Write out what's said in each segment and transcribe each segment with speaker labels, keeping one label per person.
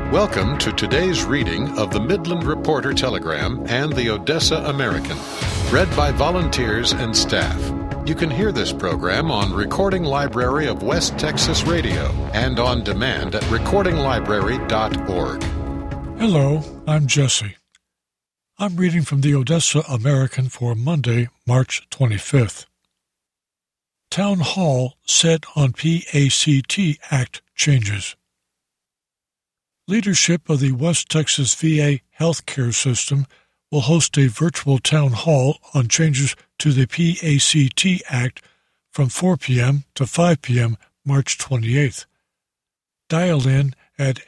Speaker 1: Welcome to today's reading of the Midland Reporter Telegram and the Odessa American, read by volunteers and staff. You can hear this program on Recording Library of West Texas Radio and on demand at recordinglibrary.org.
Speaker 2: Hello, I'm Jesse. I'm reading from the Odessa American for Monday, March 25th. Town Hall set on PACT Act changes. Leadership of the West Texas VA healthcare system will host a virtual town hall on changes to the PACT Act from 4 p.m. to 5 p.m. March 28th. Dial in at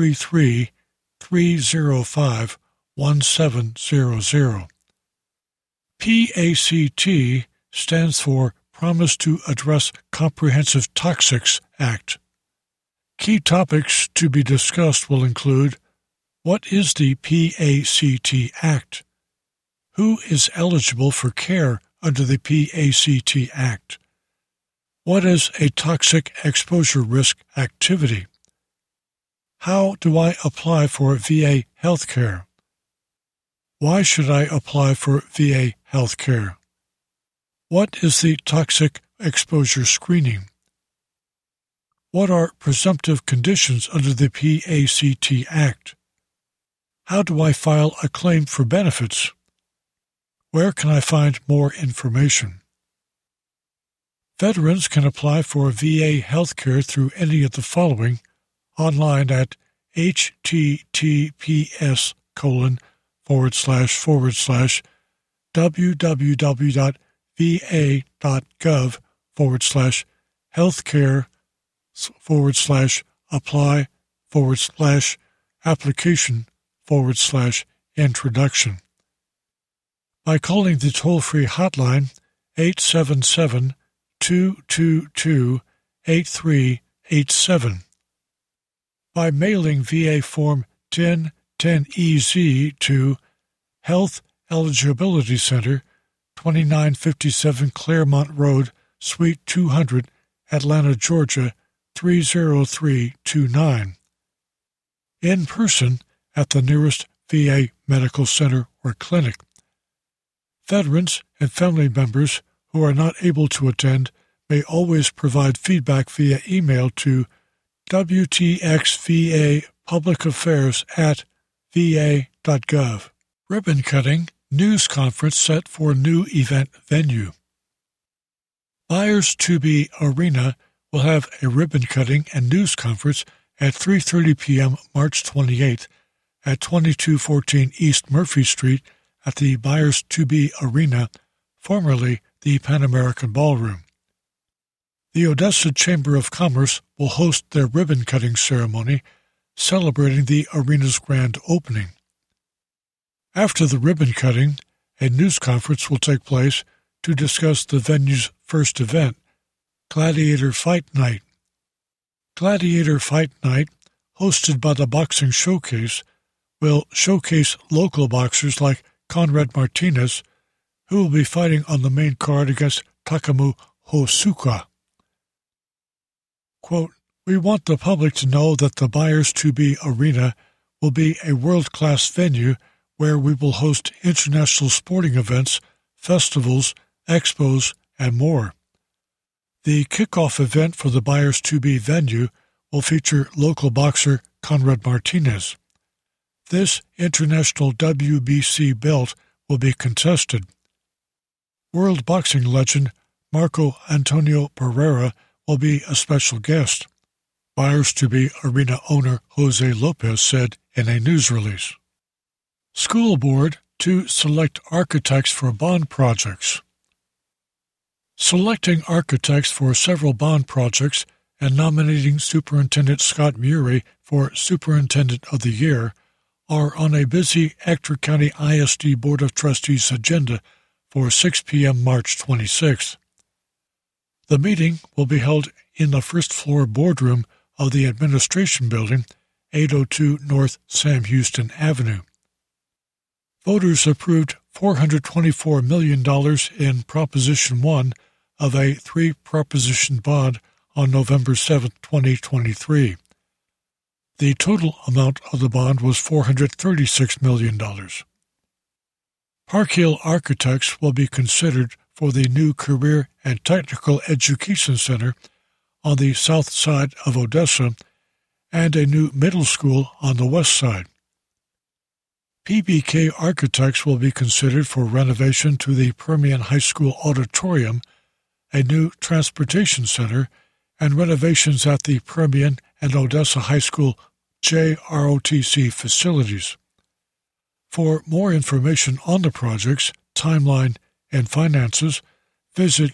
Speaker 2: 833-305-1700. PACT stands for Promise to Address Comprehensive Toxics Act. Key topics to be discussed will include: what is the PACT Act? Who is eligible for care under the PACT Act? What is a toxic exposure risk activity? How do I apply for VA health care? Why should I apply for VA health care? What is the toxic exposure screening? What are presumptive conditions under the PACT Act? How do I file a claim for benefits? Where can I find more information? Veterans can apply for VA health care through any of the following online at https://www.va.gov/healthcare/apply/introduction. By calling the toll-free hotline 877-222-8387. By mailing VA Form 1010EZ to Health Eligibility Center, 2957 Claremont Road, Suite 200, Atlanta, Georgia, 30329. In person at the nearest VA medical center or clinic. Veterans and family members who are not able to attend may always provide feedback via email to wtxvapublicaffairs@va.gov. Ribbon cutting, news conference set for new event venue. Buyers to Be Arena will have a ribbon cutting and news conference at 3:30 p.m. March 28th at 2214 East Murphy Street at the Buyers to Be Arena, formerly the Pan American Ballroom. The Odessa Chamber of Commerce will host their ribbon-cutting ceremony, celebrating the arena's grand opening. After the ribbon-cutting, a news conference will take place to discuss the venue's first event, Gladiator Fight Night. Gladiator Fight Night, hosted by the Boxing Showcase, will showcase local boxers like Conrad Martinez, who will be fighting on the main card against Takamu Hosuka. Quote, "We want the public to know that the Buyers to Be Arena will be a world-class venue where we will host international sporting events, festivals, expos, and more. The kickoff event for the Buyers to Be venue will feature local boxer Conrad Martinez. This international WBC belt will be contested. World boxing legend Marco Antonio Pereira will be a special guest," Buyers to Be Arena owner Jose Lopez said in a news release. School Board to select architects for bond projects. Selecting architects for several bond projects and nominating Superintendent Scott Murray for Superintendent of the Year are on a busy Ector County ISD Board of Trustees agenda for 6 p.m. March 26th. The meeting will be held in the first-floor boardroom of the Administration Building, 802 North Sam Houston Avenue. Voters approved $424 million in Proposition 1 of a three-proposition bond on November 7, 2023. The total amount of the bond was $436 million. Park Hill architects will be considered for the new Career and Technical Education Center on the south side of Odessa and a new middle school on the west side. PBK architects will be considered for renovation to the Permian High School auditorium, a new transportation center, and renovations at the Permian and Odessa High School JROTC facilities. For more information on the projects, timeline, and finances, visit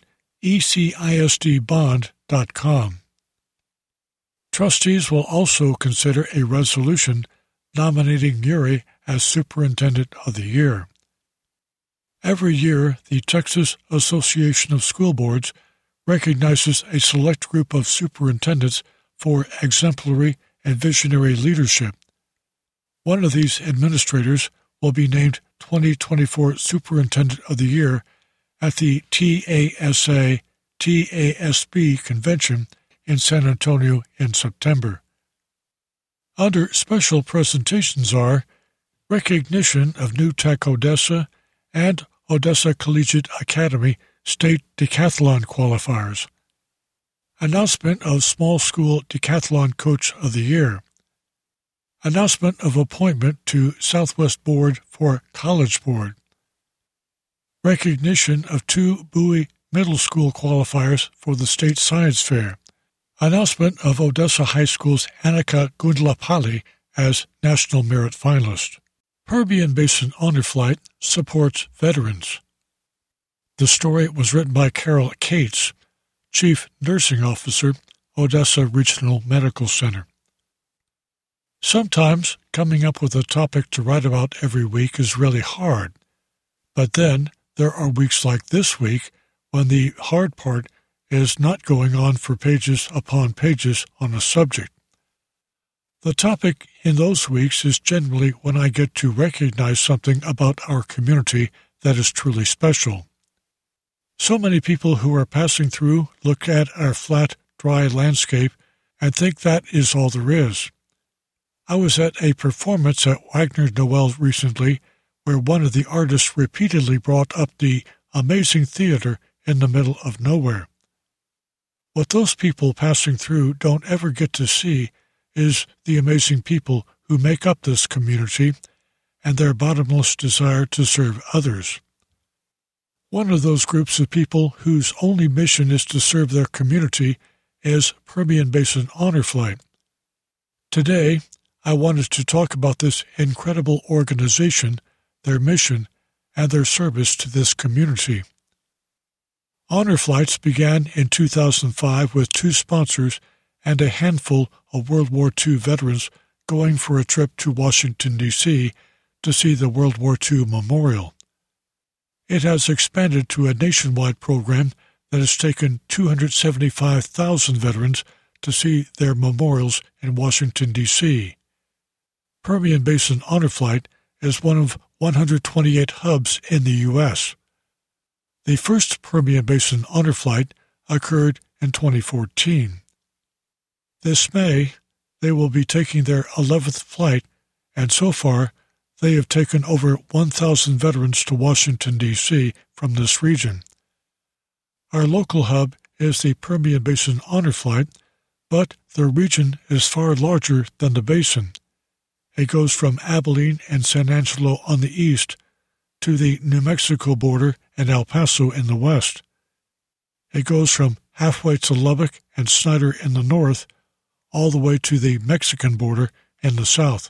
Speaker 2: ecisdbond.com. Trustees will also consider a resolution nominating Murray as Superintendent of the Year. Every year, the Texas Association of School Boards recognizes a select group of superintendents for exemplary and visionary leadership. One of these administrators will be named 2024 Superintendent of the Year at the TASA-TASB convention in San Antonio in September. Under special presentations are recognition of New Tech Odessa and Odessa Collegiate Academy State Decathlon qualifiers, announcement of Small School Decathlon Coach of the Year, announcement of appointment to Southwest Board for College Board, recognition of 2 Bowie Middle School qualifiers for the State Science Fair, announcement of Odessa High School's Annika Gundlapalli as National Merit Finalist. Permian Basin Honor Flight supports veterans. The story was written by Carol Cates, Chief Nursing Officer, Odessa Regional Medical Center. Sometimes coming up with a topic to write about every week is really hard, but then there are weeks like this week when the hard part is not going on for pages upon pages on a subject. The topic in those weeks is generally when I get to recognize something about our community that is truly special. So many people who are passing through look at our flat, dry landscape and think that is all there is. I was at a performance at Wagner Noel recently where one of the artists repeatedly brought up the amazing theater in the middle of nowhere. What those people passing through don't ever get to see is the amazing people who make up this community and their bottomless desire to serve others. One of those groups of people whose only mission is to serve their community is Permian Basin Honor Flight. Today, I wanted to talk about this incredible organization, their mission, and their service to this community. Honor Flights began in 2005 with 2 sponsors and a handful of World War II veterans going for a trip to Washington, D.C. to see the World War II Memorial. It has expanded to a nationwide program that has taken 275,000 veterans to see their memorials in Washington, D.C. Permian Basin Honor Flight is one of 128 hubs in the U.S. The first Permian Basin Honor Flight occurred in 2014. This May, they will be taking their 11th flight, and so far, they have taken over 1,000 veterans to Washington, D.C. from this region. Our local hub is the Permian Basin Honor Flight, but the region is far larger than the basin. It goes from Abilene and San Angelo on the east to the New Mexico border and El Paso in the west. It goes from halfway to Lubbock and Snyder in the north, all the way to the Mexican border in the south.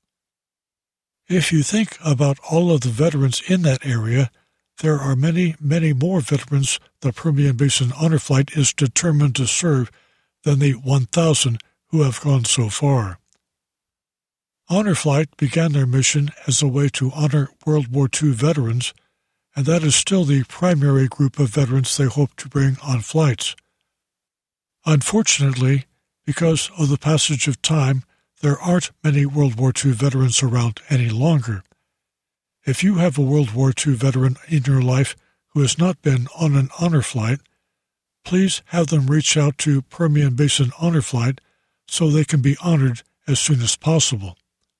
Speaker 2: If you think about all of the veterans in that area, there are many, many more veterans the Permian Basin Honor Flight is determined to serve than the 1,000 who have gone so far. Honor Flight began their mission as a way to honor World War II veterans, and that is still the primary group of veterans they hope to bring on flights. Unfortunately, because of the passage of time, there aren't many World War II veterans around any longer. If you have a World War II veteran in your life who has not been on an honor flight, please have them reach out to Permian Basin Honor Flight so they can be honored as soon as possible.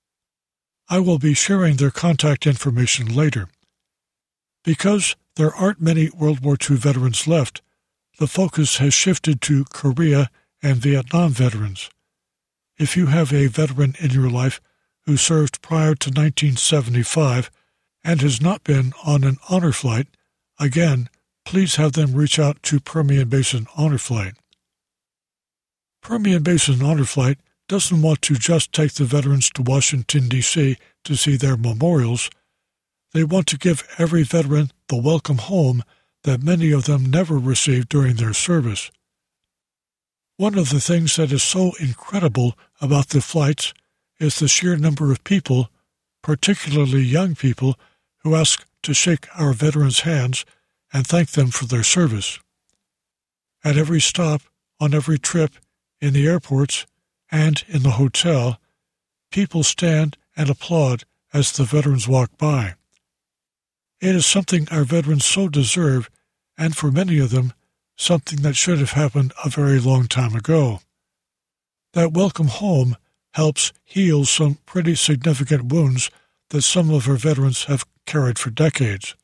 Speaker 2: I will be sharing their contact information later. Because there aren't many World War II veterans left, the focus has shifted to Korea and Vietnam veterans. If you have a veteran in your life who served prior to 1975 and has not been on an honor flight, again, please have them reach out to Permian Basin Honor Flight. Permian Basin Honor Flight doesn't want to just take the veterans to Washington, D.C. to see their memorials. They want to give every veteran the welcome home that many of them never received during their service. One of the things that is so incredible about the flights is the sheer number of people, particularly young people, who ask to shake our veterans' hands and thank them for their service. At every stop, on every trip, in the airports, and in the hotel, people stand and applaud as the veterans walk by. It is something our veterans so deserve, and for many of them, something that should have happened a very long time ago. That welcome home helps heal some pretty significant wounds that some of our veterans have carried for decades.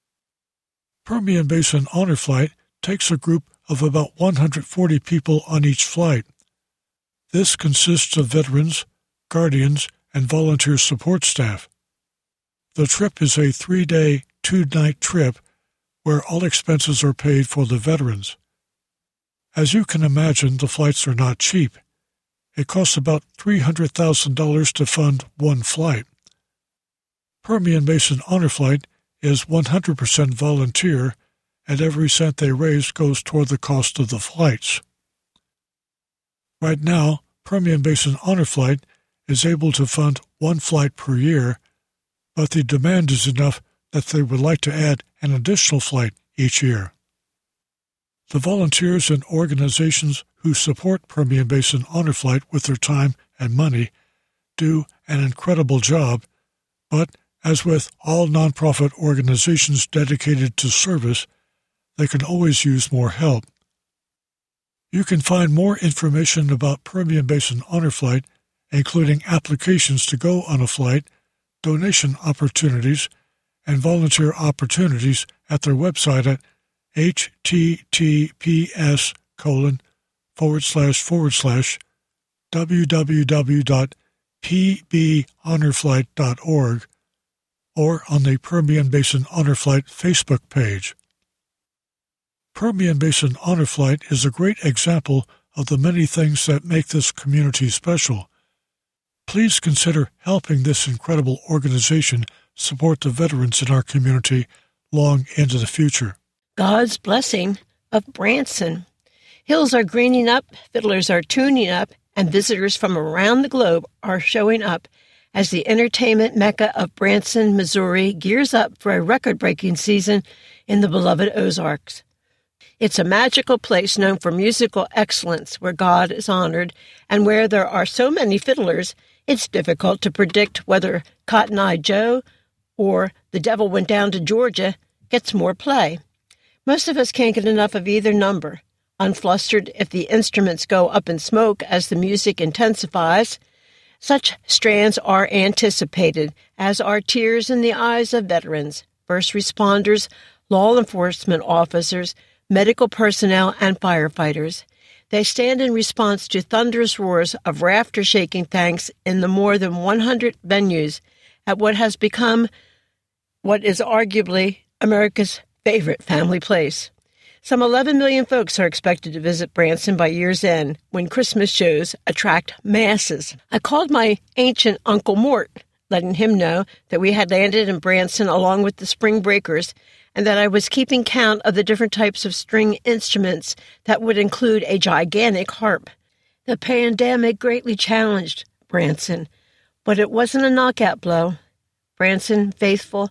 Speaker 2: Permian Basin Honor Flight takes a group of about 140 people on each flight. This consists of veterans, guardians, and volunteer support staff. The trip is a 3-day, 2-night trip where all expenses are paid for the veterans. As you can imagine, the flights are not cheap. It costs about $300,000 to fund one flight. Permian Basin Honor Flight is 100% volunteer, and every cent they raise goes toward the cost of the flights. Right now, Permian Basin Honor Flight is able to fund one flight per year, but the demand is enough that they would like to add an additional flight each year. The volunteers and organizations who support Permian Basin Honor Flight with their time and money do an incredible job, but as with all nonprofit organizations dedicated to service, they can always use more help. You can find more information about Permian Basin Honor Flight, including applications to go on a flight, donation opportunities, and volunteer opportunities at their website at https://www.pbhonorflight.org or on the Permian Basin Honor Flight Facebook page. Permian Basin Honor Flight is a great example of the many things that make this community special. Please consider helping this incredible organization support the veterans in our community long into the future.
Speaker 3: God's blessing of Branson. Hills are greening up, fiddlers are tuning up, and visitors from around the globe are showing up as the entertainment mecca of Branson, Missouri gears up for a record-breaking season in the beloved Ozarks. It's a magical place known for musical excellence where God is honored, and where there are so many fiddlers, it's difficult to predict whether Cotton Eye Joe or The Devil Went Down to Georgia gets more play. Most of us can't get enough of either number. Unflustered if the instruments go up in smoke as the music intensifies, such strands are anticipated, as are tears in the eyes of veterans, first responders, law enforcement officers, medical personnel, and firefighters. They stand in response to thunderous roars of rafter-shaking thanks in the more than 100 venues at what has become what is arguably America's favorite family place. Some 11 million folks are expected to visit Branson by year's end, when Christmas shows attract masses. I called my ancient Uncle Mort, letting him know that we had landed in Branson along with the Spring Breakers, and that I was keeping count of the different types of string instruments that would include a gigantic harp. The pandemic greatly challenged Branson, but it wasn't a knockout blow. Branson faithful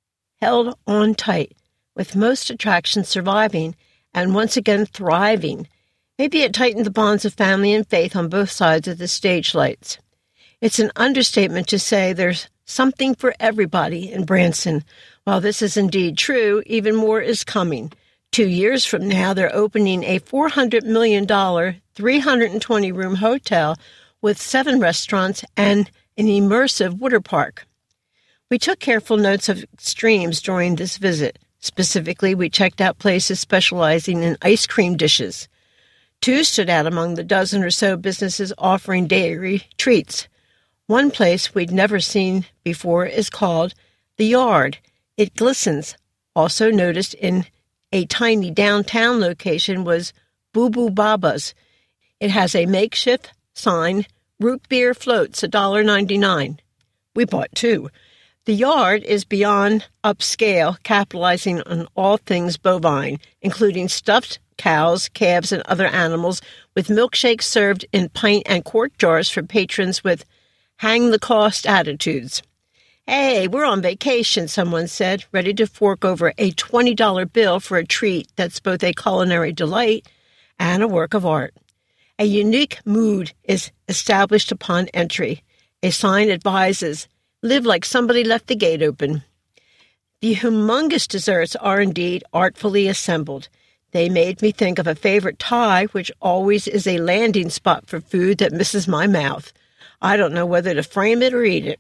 Speaker 3: held on tight, with most attractions surviving and once again thriving. Maybe it tightened the bonds of family and faith on both sides of the stage lights. It's an understatement to say there's something for everybody in Branson. While this is indeed true, even more is coming. 2 years from now, they're opening a $400 million, 320-room hotel with 7 restaurants and an immersive water park. We took careful notes of extremes during this visit. Specifically, we checked out places specializing in ice cream dishes. 2 stood out among the dozen or so businesses offering dairy treats. One place we'd never seen before is called The Yard. It glistens. Also noticed in a tiny downtown location was Boo Boo Baba's. It has a makeshift sign, root beer floats, $1.99. We bought 2. The Yard is beyond upscale, capitalizing on all things bovine, including stuffed cows, calves, and other animals, with milkshakes served in pint and quart jars for patrons with hang-the-cost attitudes. "Hey, we're on vacation," someone said, ready to fork over a $20 bill for a treat that's both a culinary delight and a work of art. A unique mood is established upon entry. A sign advises, "Live like somebody left the gate open." The humongous desserts are indeed artfully assembled. They made me think of a favorite Thai, which always is a landing spot for food that misses my mouth. I don't know whether to frame it or eat it.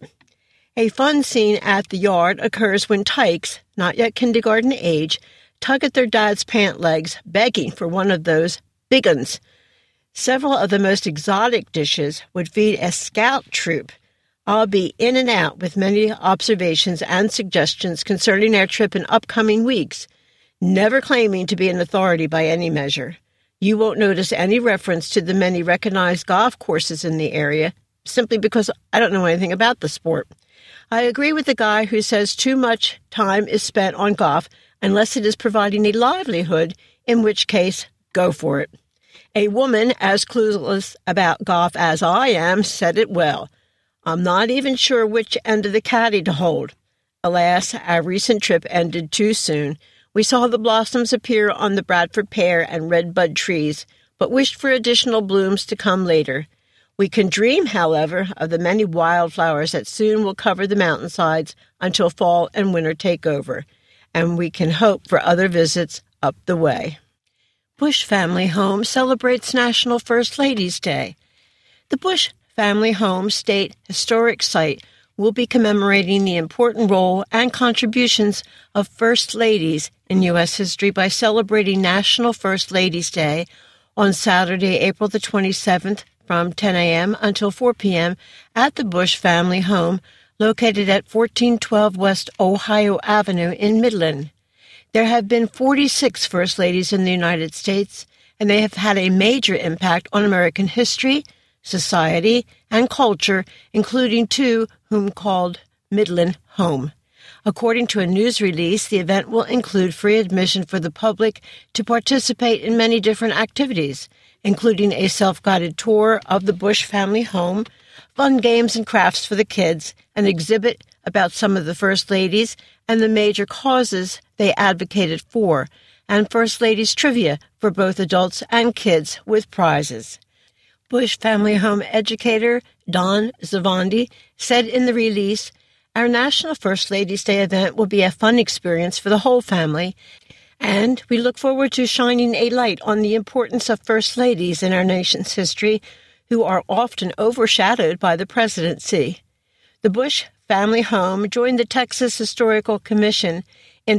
Speaker 3: A fun scene at the Yard occurs when tykes, not yet kindergarten age, tug at their dad's pant legs, begging for one of those big uns. Several of the most exotic dishes would feed a scout troop. I'll be in and out with many observations and suggestions concerning our trip in upcoming weeks, never claiming to be an authority by any measure. You won't notice any reference to the many recognized golf courses in the area, simply because I don't know anything about the sport. I agree with the guy who says too much time is spent on golf unless it is providing a livelihood, in which case, go for it. A woman as clueless about golf as I am said it well. I'm not even sure which end of the caddy to hold. Alas, our recent trip ended too soon. We saw the blossoms appear on the Bradford pear and redbud trees, but wished for additional blooms to come later. We can dream, however, of the many wildflowers that soon will cover the mountainsides until fall and winter take over, and we can hope for other visits up the way. Bush Family Home celebrates National First Ladies' Day. The Bush Family Home State Historic Site will be commemorating the important role and contributions of First Ladies in U.S. history by celebrating National First Ladies' Day on Saturday, April the 27th, from 10 a.m. until 4 p.m. at the Bush Family Home, located at 1412 West Ohio Avenue in Midland. There have been 46 First Ladies in the United States, and they have had a major impact on American history, society, and culture, including 2 whom called Midland home. According to a news release, the event will include free admission for the public to participate in many different activities, including a self-guided tour of the Bush Family Home, fun games and crafts for the kids, an exhibit about some of the First Ladies and the major causes they advocated for, and First Ladies trivia for both adults and kids with prizes. Bush Family Home educator Don Zavandi said in the release, "Our National First Ladies' Day event will be a fun experience for the whole family, and we look forward to shining a light on the importance of First Ladies in our nation's history, who are often overshadowed by the presidency." The Bush Family Home joined the Texas Historical Commission in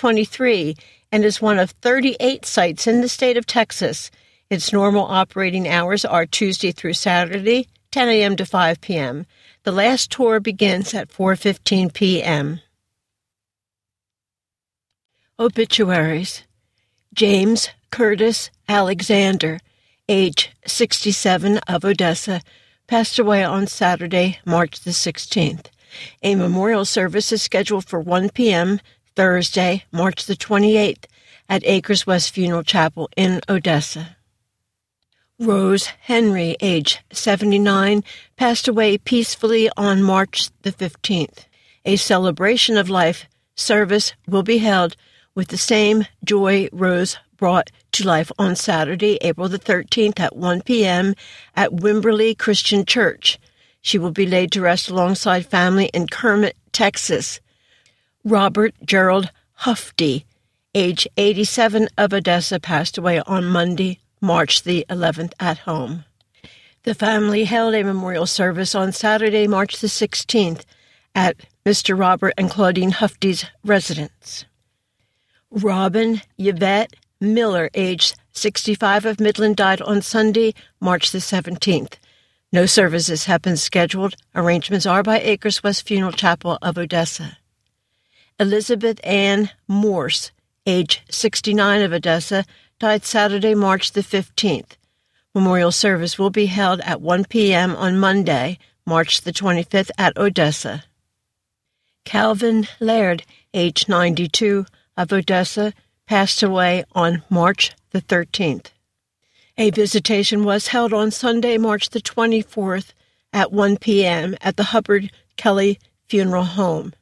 Speaker 3: 2023 and is one of 38 sites in the state of Texas. Its normal operating hours are Tuesday through Saturday, 10 a.m. to 5 p.m. The last tour begins at 4:15 p.m. Obituaries. James Curtis Alexander, age 67, of Odessa, passed away on Saturday, March the 16th. A memorial service is scheduled for 1 p.m. Thursday, March the 28th, at Acres West Funeral Chapel in Odessa. Rose Henry, age 79, passed away peacefully on March the 15th. A celebration of life service will be held with the same joy Rose brought to life on Saturday, April the 13th at 1 p.m. at Wimberley Christian Church. She will be laid to rest alongside family in Kermit, Texas. Robert Gerald Hufty, age 87, of Odessa, passed away on Monday, March the 11th, at home. The family held a memorial service on Saturday, March the 16th at Mr. Robert and Claudine Hufty's residence. Robin Yvette Miller, age 65, of Midland, died on Sunday, March the 17th. No services have been scheduled. Arrangements are by Acres West Funeral Chapel of Odessa. Elizabeth Ann Morse, age 69, of Odessa, died Saturday, March the 15th. Memorial service will be held at 1 p.m. on Monday, March the 25th at Odessa. Calvin Laird, age 92, of Odessa, passed away on March the 13th. A visitation was held on Sunday, March the 24th at 1 p.m. at the Hubbard Kelly Funeral Home.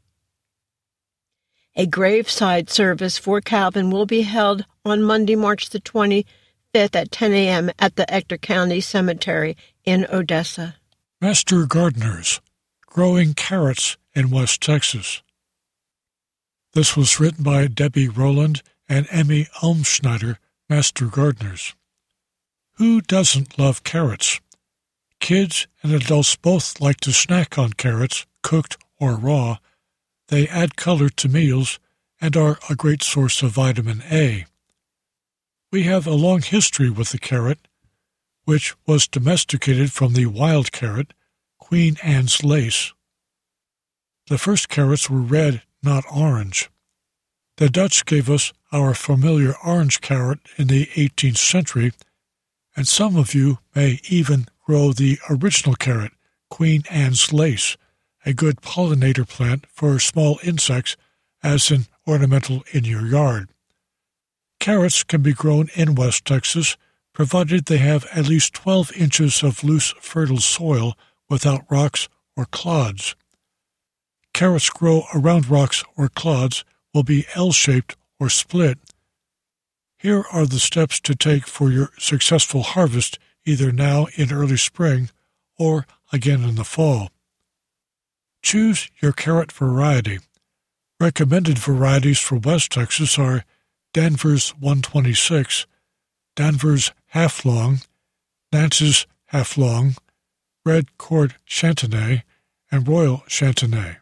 Speaker 3: A graveside service for Calvin will be held on Monday, March the 25th at 10 a.m. at the Ector County Cemetery in Odessa.
Speaker 2: Master Gardeners, Growing Carrots in West Texas. This was written by Debbie Rowland and Emmy Ulmschneider, Master Gardeners. Who doesn't love carrots? Kids and adults both like to snack on carrots, cooked or raw. They add color to meals and are a great source of vitamin A. We have a long history with the carrot, which was domesticated from the wild carrot, Queen Anne's lace. The first carrots were red, not orange. The Dutch gave us our familiar orange carrot in the 18th century, and some of you may even grow the original carrot, Queen Anne's lace, a good pollinator plant for small insects as an ornamental in your yard. Carrots can be grown in West Texas, provided they have at least 12 inches of loose, fertile soil without rocks or clods. Carrots grow around rocks or clods will be L-shaped or split. Here are the steps to take for your successful harvest, either now in early spring or again in the fall. Choose your carrot variety. Recommended varieties for West Texas are Danvers 126, Danvers Half-Long, Nance's Half-Long, Red Court Chantenay, and Royal Chantenay.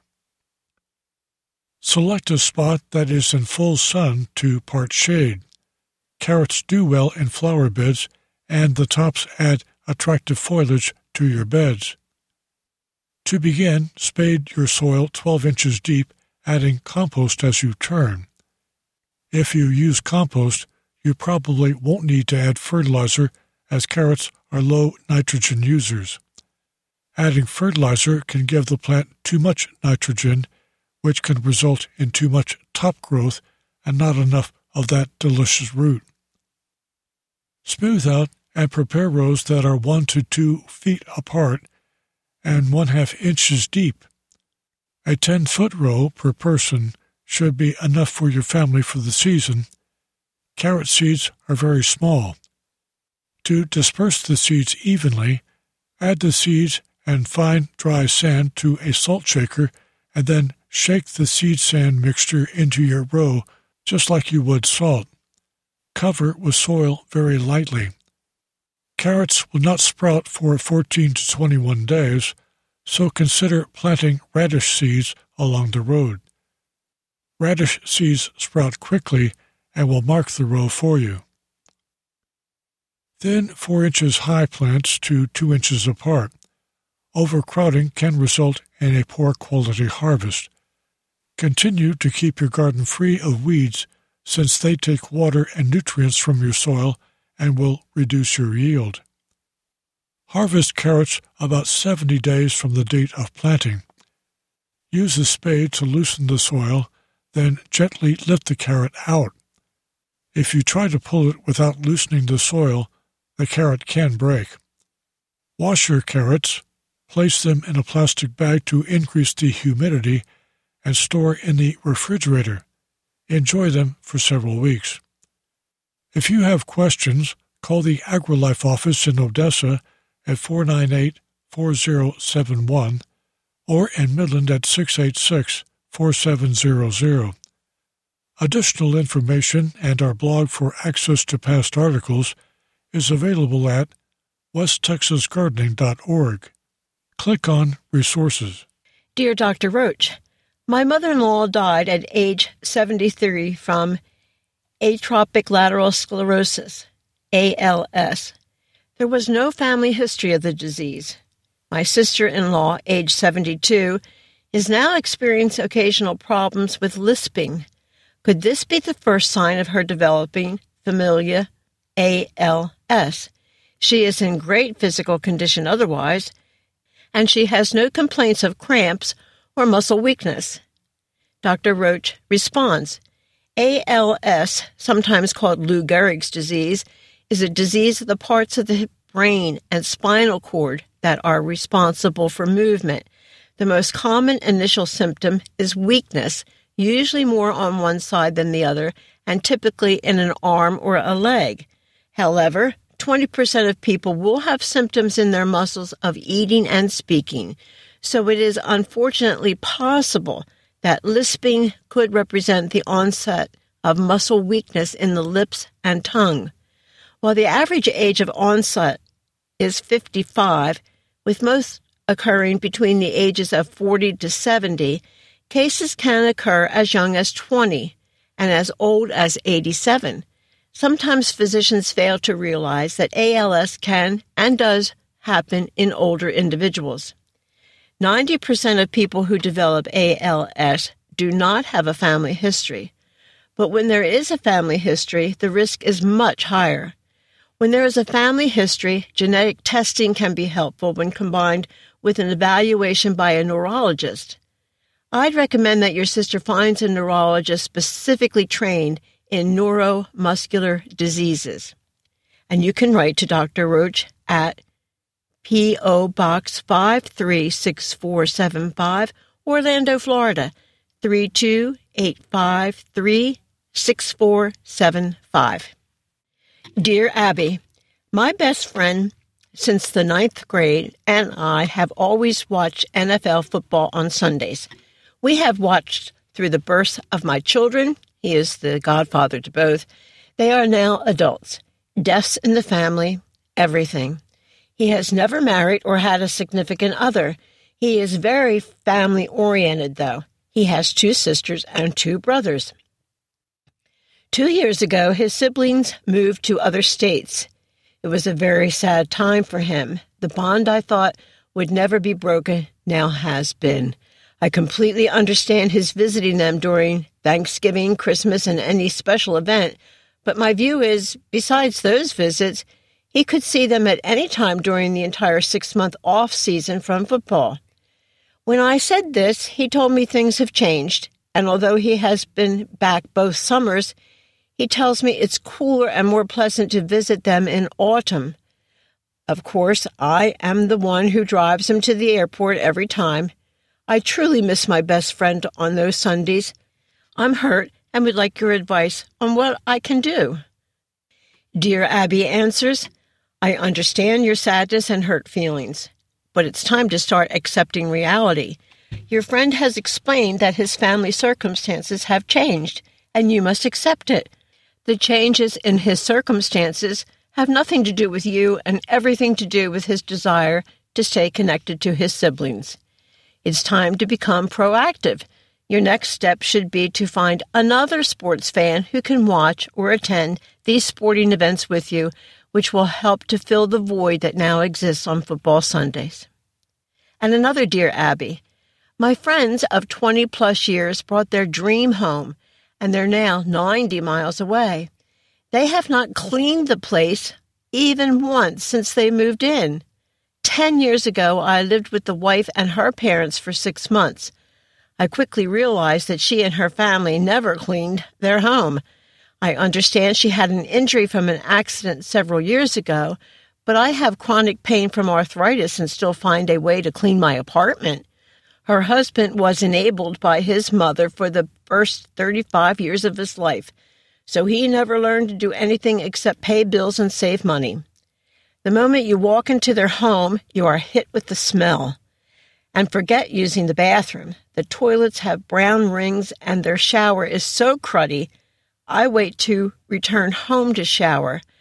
Speaker 2: Select a spot that is in full sun to part shade. Carrots do well in flower beds, and the tops add attractive foliage to your beds. To begin, spade your soil 12 inches deep, adding compost as you turn. If you use compost, you probably won't need to add fertilizer, as carrots are low nitrogen users. Adding fertilizer can give the plant too much nitrogen, which can result in too much top growth and not enough of that delicious root. Smooth out and prepare rows that are 1 to 2 feet apart and 1/2 inches deep. A 10-foot row per person should be enough for your family for the season. Carrot seeds are very small. To disperse the seeds evenly, add the seeds and fine dry sand to a salt shaker and then shake the seed sand mixture into your row just like you would salt. Cover with soil very lightly. Carrots will not sprout for 14 to 21 days, so consider planting radish seeds along the road. Radish seeds sprout quickly and will mark the row for you. Thin 4 inches high plants to 2 inches apart. Overcrowding can result in a poor quality harvest. Continue to keep your garden free of weeds, since they take water and nutrients from your soil and will reduce your yield. Harvest carrots about 70 days from the date of planting. Use a spade to loosen the soil, then gently lift the carrot out. If you try to pull it without loosening the soil, the carrot can break. Wash your carrots, place them in a plastic bag to increase the humidity, and store in the refrigerator. Enjoy them for several weeks. If you have questions, call the AgriLife office in Odessa at 498-4071 or in Midland at 686-4700. Additional information and our blog for access to past articles is available at westtexasgardening.org. Click on Resources.
Speaker 3: Dear Dr. Roach, my mother-in-law died at age 73 from atropic lateral sclerosis, ALS. There was no family history of the disease. My sister-in-law, age 72, is now experiencing occasional problems with lisping. Could this be the first sign of her developing familial ALS? She is in great physical condition otherwise, and she has no complaints of cramps or muscle weakness. Dr. Roach responds, ALS, sometimes called Lou Gehrig's disease, is a disease of the parts of the brain and spinal cord that are responsible for movement. The most common initial symptom is weakness, usually more on one side than the other, and typically in an arm or a leg. However, 20% of people will have symptoms in their muscles of eating and speaking, so it is unfortunately possible that lisping could represent the onset of muscle weakness in the lips and tongue. While the average age of onset is 55, with most occurring between the ages of 40 to 70, cases can occur as young as 20 and as old as 87. Sometimes physicians fail to realize that ALS can and does happen in older individuals. 90% of people who develop ALS do not have a family history. But when there is a family history, the risk is much higher. When there is a family history, genetic testing can be helpful when combined with an evaluation by a neurologist. I'd recommend that your sister finds a neurologist specifically trained in neuromuscular diseases. And you can write to Dr. Roach at P.O. Box 536475, Orlando, Florida, 32853, 6475. Dear Abby, my best friend since the 9th grade and I have always watched NFL football on Sundays. We have watched through the birth of my children. He is the godfather to both. They are now adults. Deaths in the family, everything. He has never married or had a significant other. He is very family-oriented, though. He has 2 sisters and 2 brothers. 2 years ago, his siblings moved to other states. It was a very sad time for him. The bond I thought would never be broken now has been. I completely understand his visiting them during Thanksgiving, Christmas, and any special event, but my view is, besides those visits, he could see them at any time during the entire 6-month off season from football. When I said this, he told me things have changed, and although he has been back both summers, he tells me it's cooler and more pleasant to visit them in autumn. Of course, I am the one who drives him to the airport every time. I truly miss my best friend on those Sundays. I'm hurt and would like your advice on what I can do. Dear Abby answers, I understand your sadness and hurt feelings, but it's time to start accepting reality. Your friend has explained that his family circumstances have changed, and you must accept it. The changes in his circumstances have nothing to do with you and everything to do with his desire to stay connected to his siblings. It's time to become proactive. Your next step should be to find another sports fan who can watch or attend these sporting events with you, which will help to fill the void that now exists on football Sundays. And another Dear Abby, my friends of 20-plus years brought their dream home, and they're now 90 miles away. They have not cleaned the place even once since they moved in. 10 years ago, I lived with the wife and her parents for 6 months. I quickly realized that she and her family never cleaned their home. I understand she had an injury from an accident several years ago, but I have chronic pain from arthritis and still find a way to clean my apartment. Her husband was enabled by his mother for the first 35 years of his life, so he never learned to do anything except pay bills and save money. The moment you walk into their home, you are hit with the smell. And forget using the bathroom. The toilets have brown rings and their shower is so cruddy, I wait to return home to shower.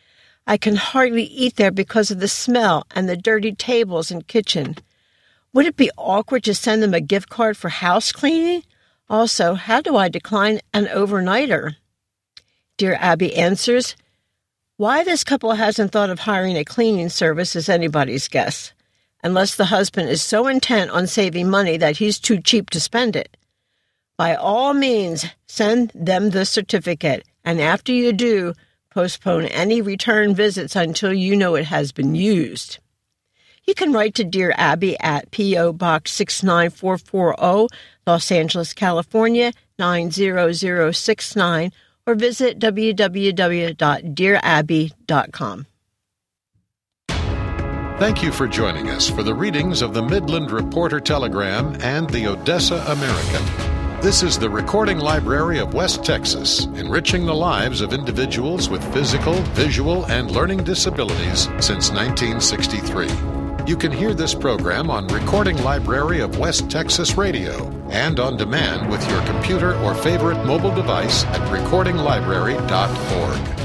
Speaker 3: I can hardly eat there because of the smell and the dirty tables and kitchen. Would it be awkward to send them a gift card for house cleaning? Also, how do I decline an overnighter? Dear Abby answers, why this couple hasn't thought of hiring a cleaning service is anybody's guess, unless the husband is so intent on saving money that he's too cheap to spend it. By all means, send them the certificate, and after you do, postpone any return visits until you know it has been used. You can write to Dear Abby at P.O. Box 69440, Los Angeles, California, 90069, or visit www.dearabby.com.
Speaker 1: Thank you for joining us for the readings of the Midland Reporter Telegram and the Odessa American. This is the Recording Library of West Texas, enriching the lives of individuals with physical, visual, and learning disabilities since 1963. You can hear this program on Recording Library of West Texas Radio and on demand with your computer or favorite mobile device at recordinglibrary.org.